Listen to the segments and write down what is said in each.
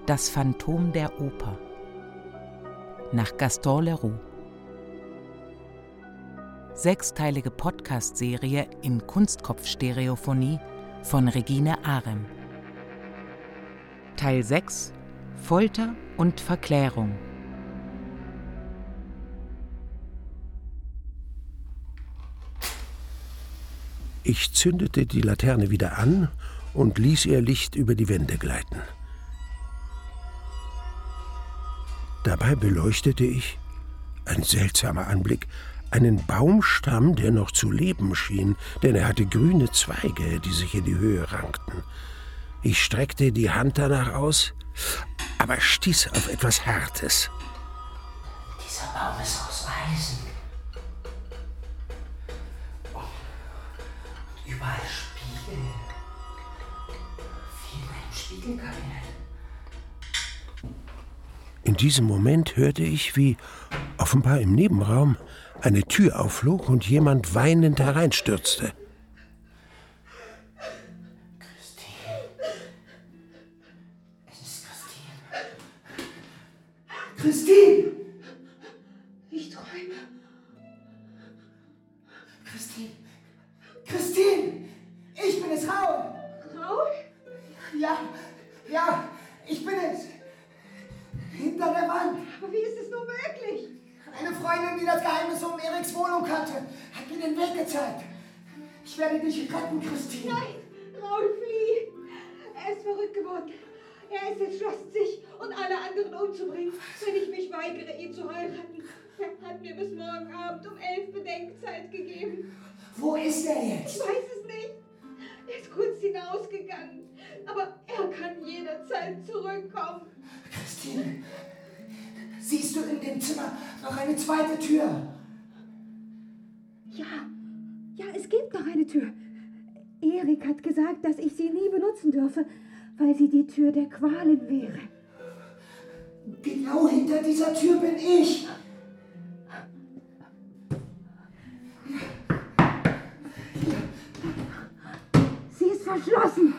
Das Phantom der Oper nach Gaston Leroux. 6-teilige Podcast-Serie in Kunstkopf-Stereophonie von Regine Arem. Teil 6: Folter und Verklärung. Ich zündete die Laterne wieder an und ließ ihr Licht über die Wände gleiten. Dabei beleuchtete ich, ein seltsamer Anblick, einen Baumstamm, der noch zu leben schien, denn er hatte grüne Zweige, die sich in die Höhe rankten. Ich streckte die Hand danach aus, aber stieß auf etwas Hartes. Dieser Baum ist aus Eisen. Und überall Spiegel. Wie in einem Spiegelkabinett. In diesem Moment hörte ich, wie, offenbar im Nebenraum, eine Tür aufflog und jemand weinend hereinstürzte. Christine. Es ist Christine. Christine! Ich träume. Christine. Christine! Ich bin es, Raul! Raul? Ja, ich bin es. Hinter der Wand. Aber wie ist es nur möglich? Eine Freundin, die das Geheimnis um Eriks Wohnung kannte, hat mir den Weg gezeigt. Ich werde dich retten, Christine. Nein, Raul, flieh. Er ist verrückt geworden. Er ist entschlossen, sich und alle anderen umzubringen, wenn ich mich weigere, ihn zu heiraten. Er hat mir bis morgen Abend um 11 Bedenkzeit gegeben. Wo ist er jetzt? Ich weiß es nicht. Er ist kurz hinausgegangen. Aber er kann jederzeit zurückkommen. Christine, siehst du in dem Zimmer noch eine zweite Tür? Ja, es gibt noch eine Tür. Erik hat gesagt, dass ich sie nie benutzen dürfe, weil sie die Tür der Qualen wäre. Genau hinter dieser Tür bin ich. Sie ist verschlossen.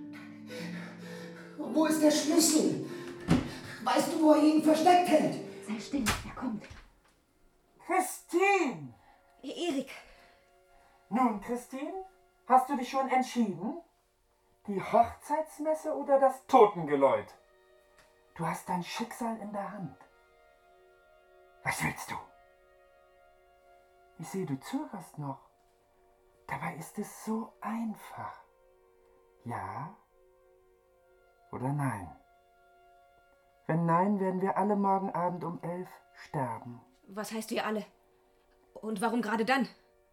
Wo ist der Schlüssel? Weißt du, wo er ihn versteckt hält? Sei still, er kommt. Christine! Erik. Nun, Christine, hast du dich schon entschieden? Die Hochzeitsmesse oder das Totengeläut? Du hast dein Schicksal in der Hand. Was willst du? Ich sehe, du zögerst noch. Dabei ist es so einfach. Ja oder nein? Wenn nein, werden wir alle morgen Abend um 11 sterben. Was heißt wir alle? Und warum gerade dann?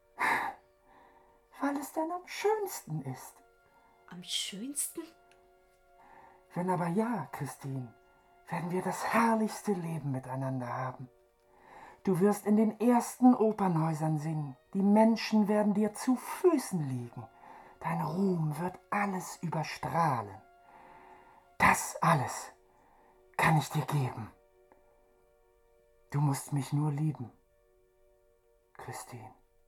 Weil es dann am schönsten ist. Am schönsten? Wenn aber ja, Christine, werden wir das herrlichste Leben miteinander haben. Du wirst in den ersten Opernhäusern singen. Die Menschen werden dir zu Füßen liegen. Dein Ruhm wird alles überstrahlen. Das alles kann ich dir geben. Du musst mich nur lieben, Christine.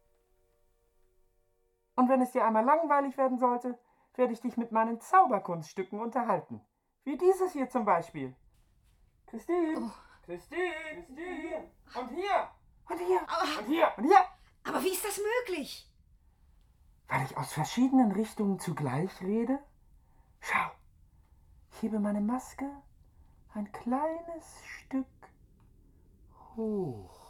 Und wenn es dir einmal langweilig werden sollte, werde ich dich mit meinen Zauberkunststücken unterhalten. Wie dieses hier zum Beispiel. Christine! Oh. Christine! Christine! Und hier! Und hier! Aber, Und hier! Und hier! aber wie ist das möglich? Weil ich aus verschiedenen Richtungen zugleich rede? Schau, ich hebe meine Maske ein kleines Stück hoch.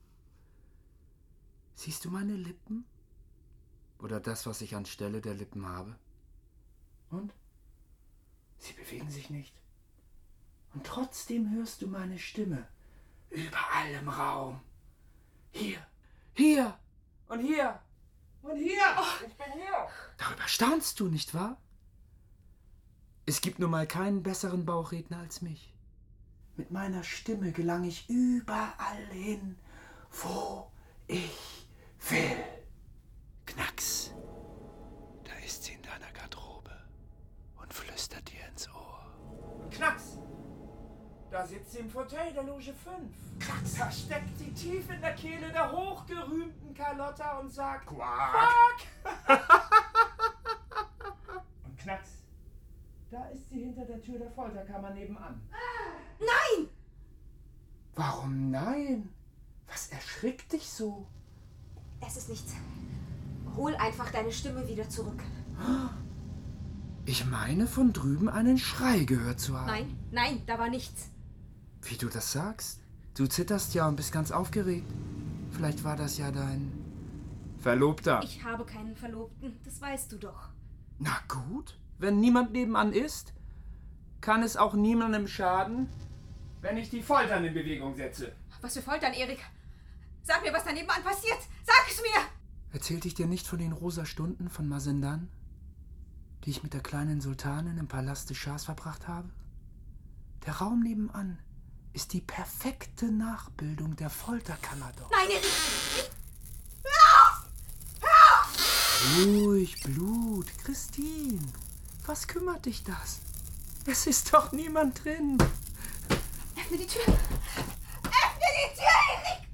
Siehst du meine Lippen? Oder das, was ich anstelle der Lippen habe? Und? Sie bewegen sich nicht. Und trotzdem hörst du meine Stimme überall im Raum. Hier, hier und hier und hier. Oh, ich bin hier. Darüber staunst du, nicht wahr? Es gibt nun mal keinen besseren Bauchredner als mich. Mit meiner Stimme gelang ich überall hin, wo ich will. Knacks. Da ist sie in deiner Garderobe und flüstert dir ins Ohr. Knacks. Da sitzt sie im Fauteuil der Loge 5. Knacks. Da steckt sie tief in der Kehle der hochgerühmten Carlotta und sagt Quack. Und Knacks. Da ist sie hinter der der Tür der Folterkammer nebenan. Nein! Warum nein? Was erschrickt dich so? Es ist nichts. Hol einfach deine Stimme wieder zurück. Ich meine, von drüben einen Schrei gehört zu haben. Nein, da war nichts. Wie du das sagst? Du zitterst ja und bist ganz aufgeregt. Vielleicht war das ja dein Verlobter. Ich habe keinen Verlobten, das weißt du doch. Na gut, wenn niemand nebenan ist, kann es auch niemandem schaden, wenn ich die Foltern in Bewegung setze. Was für Foltern, Erik? Sag mir, was da nebenan passiert! Sag es mir! Erzählte ich dir nicht von den rosa Stunden von Mazendan, die ich mit der kleinen Sultanin im Palast des Schahs verbracht habe? Der Raum nebenan ist die perfekte Nachbildung der Folterkammer dort. Nein, Erik! Hör auf! Hör auf! Ruhig, Blut. Christine, was kümmert dich das? Es ist doch niemand drin. Öffne die Tür! Öffne die Tür, Erik!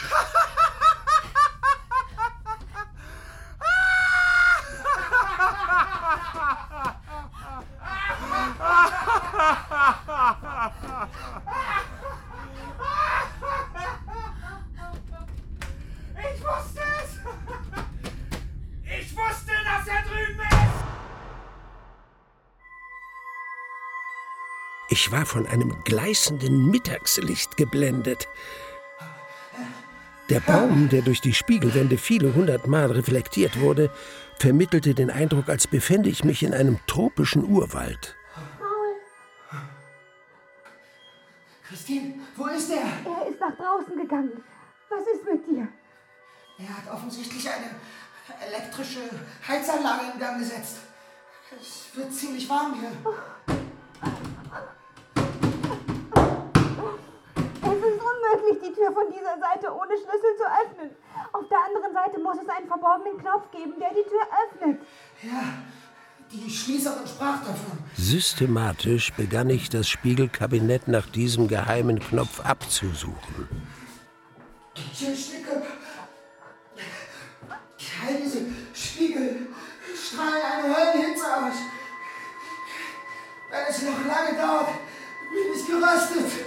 Ich wusste es! Ich wusste, dass er drüben ist! Ich war von einem gleißenden Mittagslicht geblendet. Der Baum, der durch die Spiegelwände viele hundertmal reflektiert wurde, vermittelte den Eindruck, als befände ich mich in einem tropischen Urwald. Christine, wo ist er? Er ist nach draußen gegangen. Was ist mit dir? Er hat offensichtlich eine elektrische Heizanlage in Gang gesetzt. Es wird ziemlich warm hier. Es ist unmöglich, die Tür von dieser Seite ohne Schlüssel zu öffnen. Auf der anderen Seite muss es einen verborgenen Knopf geben, der die Tür öffnet. Ja, die Schließerin sprach davon. Systematisch begann ich, das Spiegelkabinett nach diesem geheimen Knopf abzusuchen. Die Türstücke. All diese Spiegel strahlen eine Höllenhitze aus. Wenn es noch lange dauert, bin ich geröstet.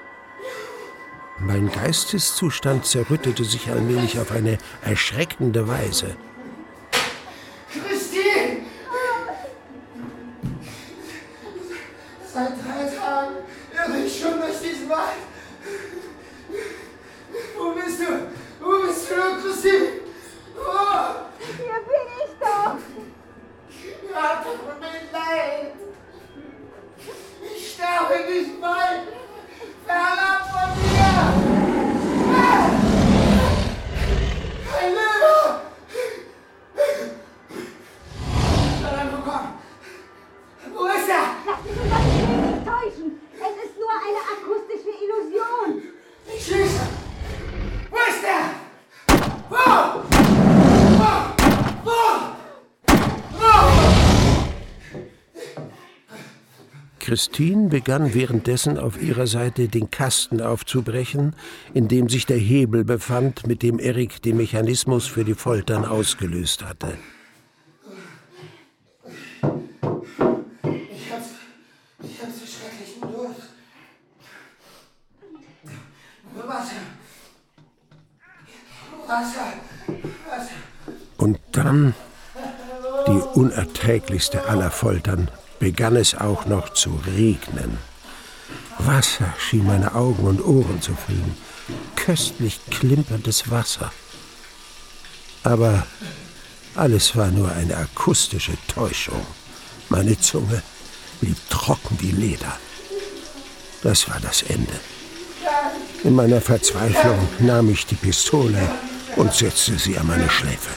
Mein Geisteszustand zerrüttete sich allmählich auf eine erschreckende Weise. Christine! Seit 3 Tagen irre ich schon durch diesen Wald. Wo bist du? Wo bist du, Christine? Oh! Hier bin ich doch. Hab doch Mitleid! Ich sterbe in diesem Wald! Fernab von mir! Ein Löwe! Verdammt, komm! Wo ist er? Lass dich unser Gefühl nicht täuschen. Es ist nur eine akustische Illusion. Ich schließe! Wo ist er? Wo? Christine begann währenddessen auf ihrer Seite den Kasten aufzubrechen, in dem sich der Hebel befand, mit dem Erik den Mechanismus für die Foltern ausgelöst hatte. Ich hab so schrecklichen Durst. Wasser. Und dann, die unerträglichste aller Foltern, begann es auch noch zu regnen. Wasser schien meine Augen und Ohren zu füllen. Köstlich klimperndes Wasser. Aber alles war nur eine akustische Täuschung. Meine Zunge blieb trocken wie Leder. Das war das Ende. In meiner Verzweiflung nahm ich die Pistole und setzte sie an meine Schläfe.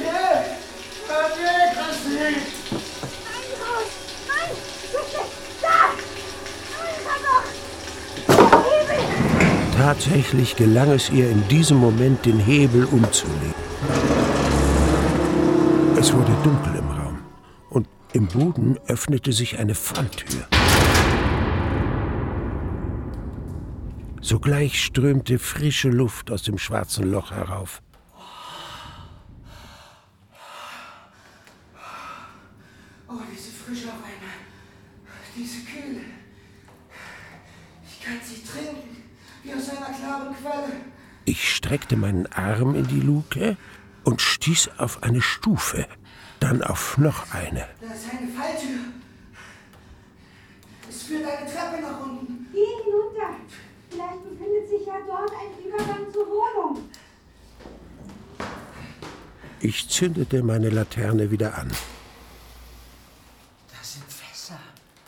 Tatsächlich gelang es ihr in diesem Moment, den Hebel umzulegen. Es wurde dunkel im Raum und im Boden öffnete sich eine Falltür. Sogleich strömte frische Luft aus dem schwarzen Loch herauf. Oh, diese Frische auf einmal. Diese Kühle. Ich kann sie trinken, wie aus einer klaren Quelle. Ich streckte meinen Arm in die Luke und stieß auf eine Stufe, dann auf noch eine. Da ist eine Falltür. Es führt eine Treppe nach unten. Geh hinunter. Vielleicht befindet sich ja dort ein Übergang zur Wohnung. Ich zündete meine Laterne wieder an. Das sind Fässer.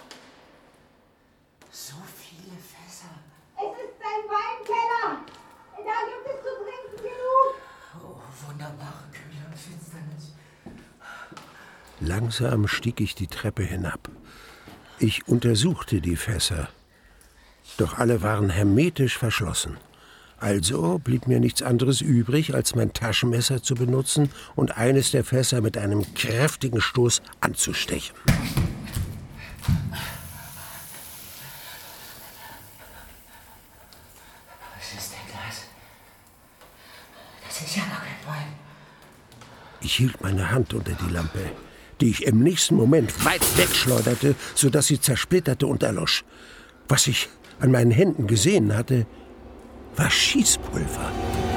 So viele Fässer. Es ist ein Weinkeller. Da gibt es zu trinken genug. Oh, wunderbare Kühle und Finsternis. Langsam stieg ich die Treppe hinab. Ich untersuchte die Fässer. Doch alle waren hermetisch verschlossen. Also blieb mir nichts anderes übrig, als mein Taschenmesser zu benutzen und eines der Fässer mit einem kräftigen Stoß anzustechen. Was ist denn das? Das ist ja noch kein Wein. Ich hielt meine Hand unter die Lampe, die ich im nächsten Moment weit wegschleuderte, sodass sie zersplitterte und erlosch. Was ich an meinen Händen gesehen hatte, war Schießpulver.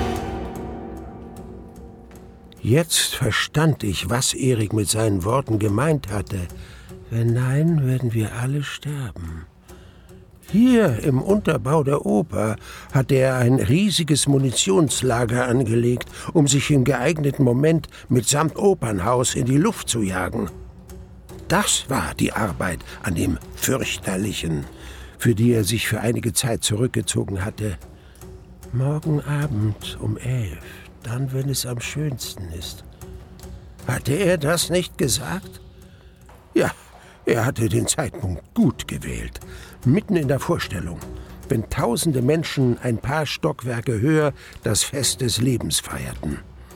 Jetzt verstand ich, was Erik mit seinen Worten gemeint hatte. Wenn nein, werden wir alle sterben. Hier im Unterbau der Oper hatte er ein riesiges Munitionslager angelegt, um sich im geeigneten Moment mitsamt Opernhaus in die Luft zu jagen. Das war die Arbeit an dem Fürchterlichen, für die er sich für einige Zeit zurückgezogen hatte. Morgen Abend um 11, dann, wenn es am schönsten ist. Hatte er das nicht gesagt? Ja, er hatte den Zeitpunkt gut gewählt. Mitten in der Vorstellung, wenn tausende Menschen ein paar Stockwerke höher das Fest des Lebens feierten.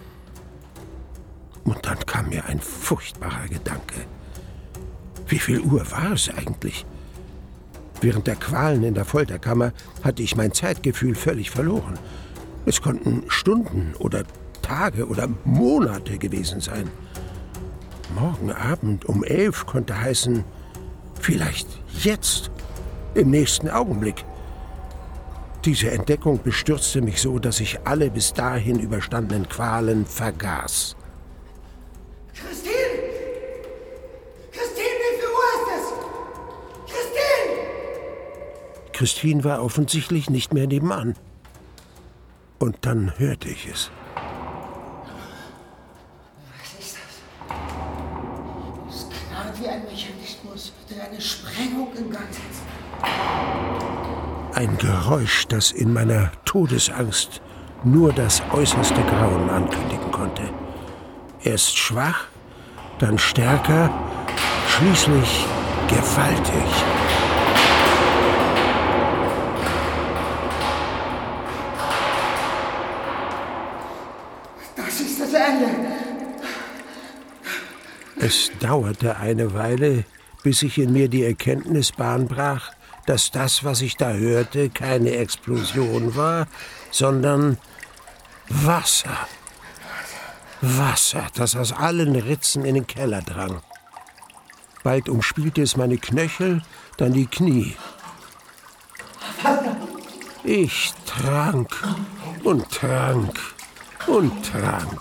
Und dann kam mir ein furchtbarer Gedanke. Wie viel Uhr war es eigentlich? Während der Qualen in der Folterkammer hatte ich mein Zeitgefühl völlig verloren. Es konnten Stunden oder Tage oder Monate gewesen sein. Morgen Abend um 11 konnte heißen, vielleicht jetzt, im nächsten Augenblick. Diese Entdeckung bestürzte mich so, dass ich alle bis dahin überstandenen Qualen vergaß. Christine! Christine, wie viel Uhr ist es? Christine! Christine war offensichtlich nicht mehr nebenan. Und dann hörte ich es. Was ist das? Es knallt wie ein Mechanismus, der eine Sprengung in Gang setzt. Ein Geräusch, das in meiner Todesangst nur das äußerste Grauen ankündigen konnte. Erst schwach, dann stärker, schließlich gewaltig. Das ist das Ende. Es dauerte eine Weile, bis sich in mir die Erkenntnis Bahn brach, dass das, was ich da hörte, keine Explosion war, sondern Wasser. Wasser, das aus allen Ritzen in den Keller drang. Bald umspielte es meine Knöchel, dann die Knie. Ich trank und trank und trank.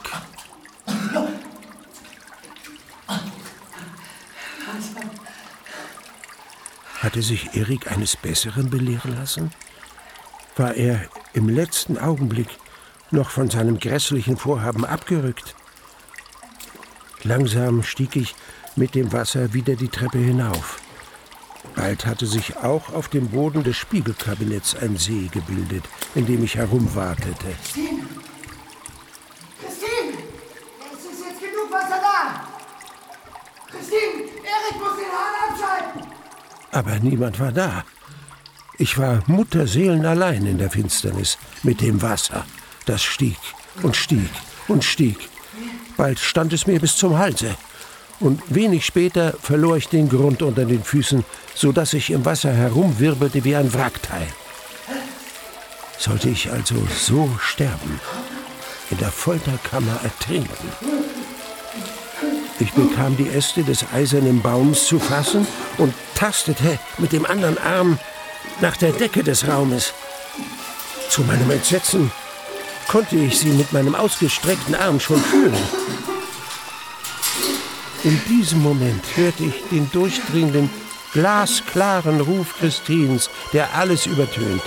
Hatte sich Erik eines Besseren belehren lassen? War er im letzten Augenblick noch von seinem grässlichen Vorhaben abgerückt? Langsam stieg ich mit dem Wasser wieder die Treppe hinauf. Bald hatte sich auch auf dem Boden des Spiegelkabinetts ein See gebildet, in dem ich herumwartete. Christine! Christine! Es ist jetzt genug Wasser da! Christine! Erik muss den Hahn abschalten! Aber niemand war da. Ich war mutterseelenallein in der Finsternis mit dem Wasser. Das stieg und stieg und stieg. Bald stand es mir bis zum Halse. Und wenig später verlor ich den Grund unter den Füßen, sodass ich im Wasser herumwirbelte wie ein Wrackteil. Sollte ich also so sterben, in der Folterkammer ertrinken? Ich bekam die Äste des eisernen Baums zu fassen und tastete mit dem anderen Arm nach der Decke des Raumes. Zu meinem Entsetzen konnte ich sie mit meinem ausgestreckten Arm schon fühlen. In diesem Moment hörte ich den durchdringenden, glasklaren Ruf Christins, der alles übertönte.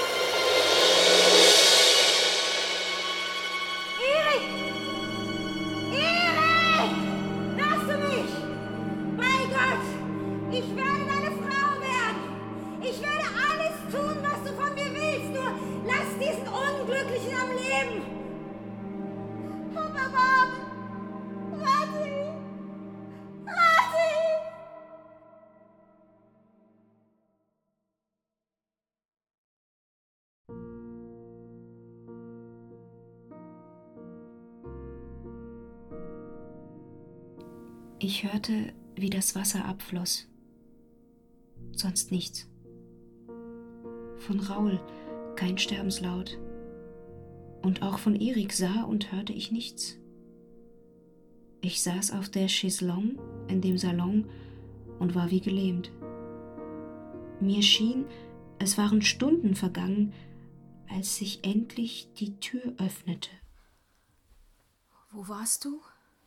Ich hörte, wie das Wasser abfloss. Sonst nichts. Von Raoul kein Sterbenslaut. Und auch von Erik sah und hörte ich nichts. Ich saß auf der Chaiselongue in dem Salon und war wie gelähmt. Mir schien, es waren Stunden vergangen, als sich endlich die Tür öffnete. Wo warst du?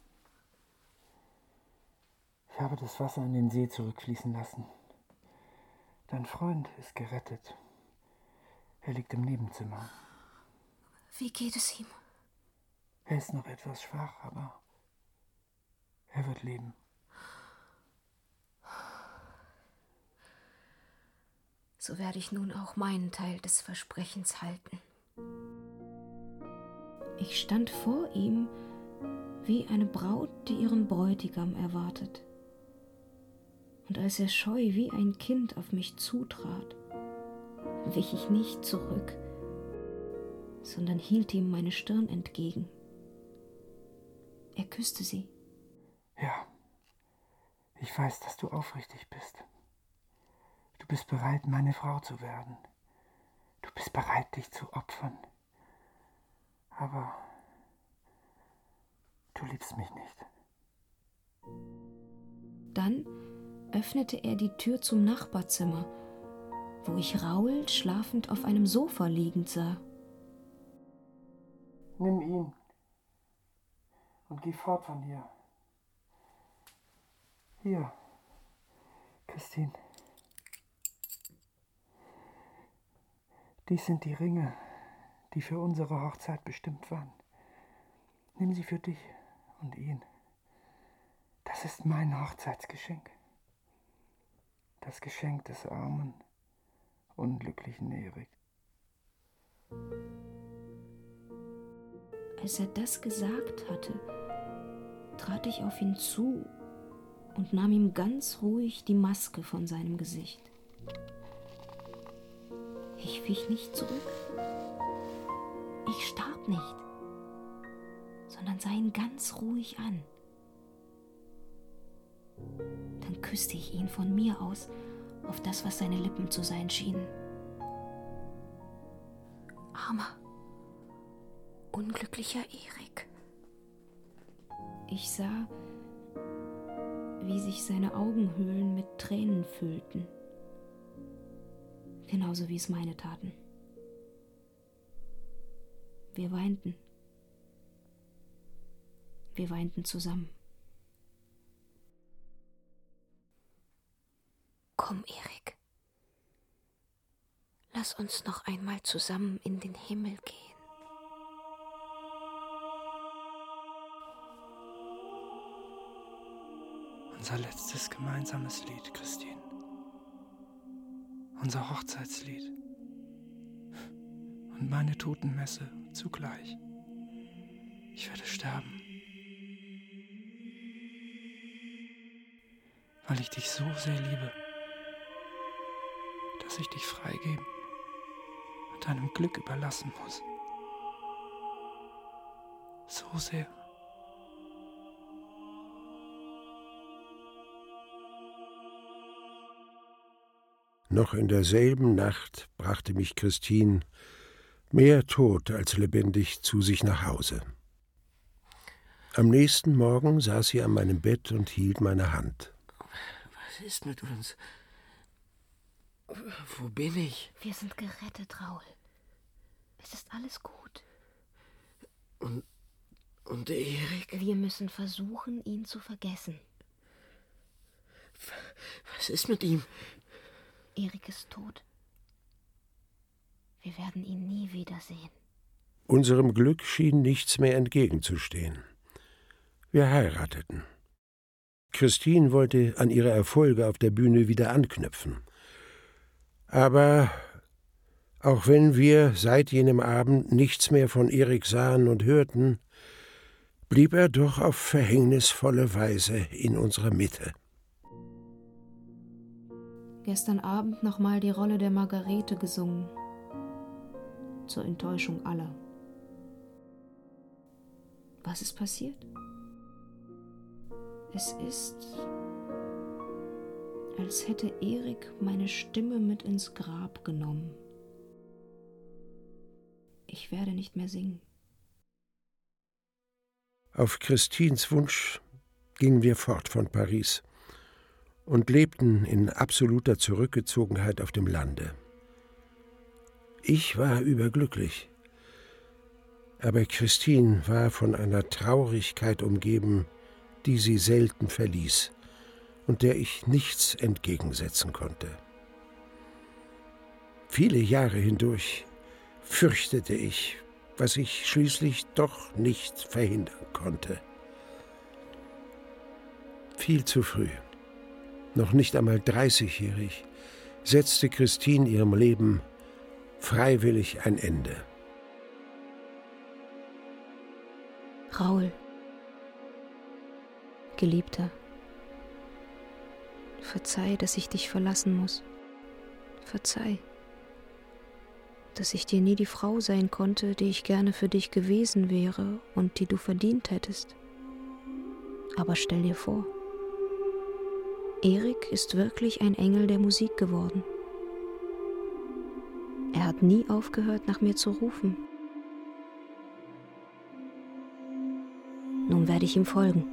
Ich habe das Wasser in den See zurückfließen lassen. Dein Freund ist gerettet. Er liegt im Nebenzimmer. Wie geht es ihm? Er ist noch etwas schwach, aber er wird leben. So werde ich nun auch meinen Teil des Versprechens halten. Ich stand vor ihm wie eine Braut, die ihren Bräutigam erwartet. Und als er scheu wie ein Kind auf mich zutrat, wich ich nicht zurück, sondern hielt ihm meine Stirn entgegen. Er küsste sie. Ja, ich weiß, dass du aufrichtig bist. Du bist bereit, meine Frau zu werden. Du bist bereit, dich zu opfern. Aber du liebst mich nicht. Dann öffnete er die Tür zum Nachbarzimmer, wo ich Raoul schlafend auf einem Sofa liegend sah. Nimm ihn und geh fort von hier. Hier, Christine. Dies sind die Ringe, die für unsere Hochzeit bestimmt waren. Nimm sie für dich und ihn. Das ist mein Hochzeitsgeschenk. Das Geschenk des armen, unglücklichen Erik. Als er das gesagt hatte, trat ich auf ihn zu und nahm ihm ganz ruhig die Maske von seinem Gesicht. Ich wich nicht zurück. Ich starb nicht, sondern sah ihn ganz ruhig an. Dann küsste ich ihn von mir aus auf das, was seine Lippen zu sein schienen. Armer, unglücklicher Erik. Ich sah, wie sich seine Augenhöhlen mit Tränen füllten. Genauso wie es meine taten. Wir weinten. Wir weinten zusammen. Komm, Erik. Lass uns noch einmal zusammen in den Himmel gehen. Unser letztes gemeinsames Lied, Christine. Unser Hochzeitslied. Und meine Totenmesse zugleich. Ich werde sterben. Weil ich dich so sehr liebe, dass ich dich freigeben und deinem Glück überlassen muss. So sehr. Noch in derselben Nacht brachte mich Christine, mehr tot als lebendig, zu sich nach Hause. Am nächsten Morgen saß sie an meinem Bett und hielt meine Hand. Was ist mit uns? Wo bin ich? Wir sind gerettet, Raul. Es ist alles gut. Und Erik? Wir müssen versuchen, ihn zu vergessen. Was ist mit ihm? Erik ist tot. Wir werden ihn nie wiedersehen. Unserem Glück schien nichts mehr entgegenzustehen. Wir heirateten. Christine wollte an ihre Erfolge auf der Bühne wieder anknüpfen. Aber auch wenn wir seit jenem Abend nichts mehr von Erik sahen und hörten, blieb er doch auf verhängnisvolle Weise in unserer Mitte. Gestern Abend nochmal die Rolle der Margarete gesungen. Zur Enttäuschung aller. Was ist passiert? Es ist, als hätte Erik meine Stimme mit ins Grab genommen. Ich werde nicht mehr singen. Auf Christines Wunsch gingen wir fort von Paris und lebten in absoluter Zurückgezogenheit auf dem Lande. Ich war überglücklich, aber Christine war von einer Traurigkeit umgeben, die sie selten verließ und der ich nichts entgegensetzen konnte. Viele Jahre hindurch fürchtete ich, was ich schließlich doch nicht verhindern konnte. Viel zu früh, noch nicht einmal 30-jährig, setzte Christine ihrem Leben freiwillig ein Ende. Raul, Geliebter, verzeih, dass ich dich verlassen muss. Verzeih, dass ich dir nie die Frau sein konnte, die ich gerne für dich gewesen wäre und die du verdient hättest. Aber stell dir vor, Erik ist wirklich ein Engel der Musik geworden. Er hat nie aufgehört, nach mir zu rufen. Nun werde ich ihm folgen.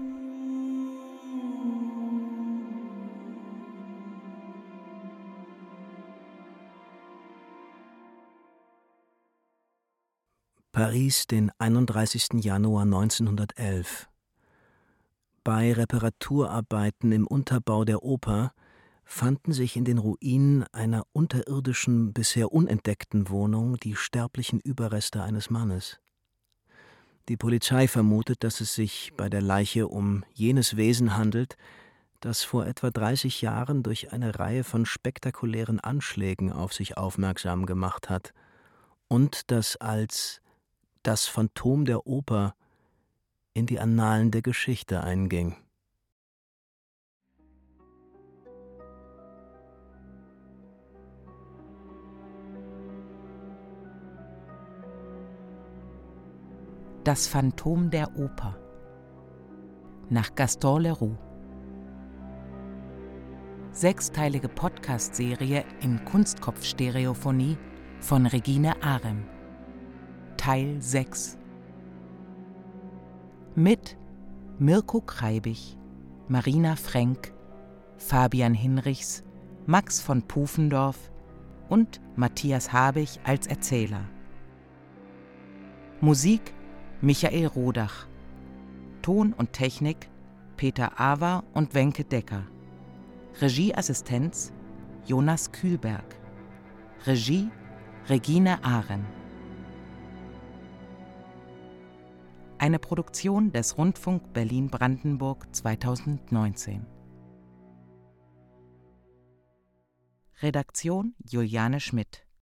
Paris, den 31. Januar 1911. Bei Reparaturarbeiten im Unterbau der Oper fanden sich in den Ruinen einer unterirdischen, bisher unentdeckten Wohnung die sterblichen Überreste eines Mannes. Die Polizei vermutet, dass es sich bei der Leiche um jenes Wesen handelt, das vor etwa 30 Jahren durch eine Reihe von spektakulären Anschlägen auf sich aufmerksam gemacht hat und das als das Phantom der Oper in die Annalen der Geschichte einging. Das Phantom der Oper nach Gaston Leroux. 6-teilige Podcast-Serie in Kunstkopf-Stereophonie von Regine Arem. Teil 6. Mit Mirko Kreibich, Marina Frenk, Fabian Hinrichs, Max von Pufendorf und Matthias Habich als Erzähler. Musik Michael Rodach. Ton und Technik Peter Awer und Wenke Decker. Regieassistenz Jonas Kühlberg. Regie Regine Arem. Eine Produktion des Rundfunk Berlin-Brandenburg 2019. Redaktion Juliane Schmidt.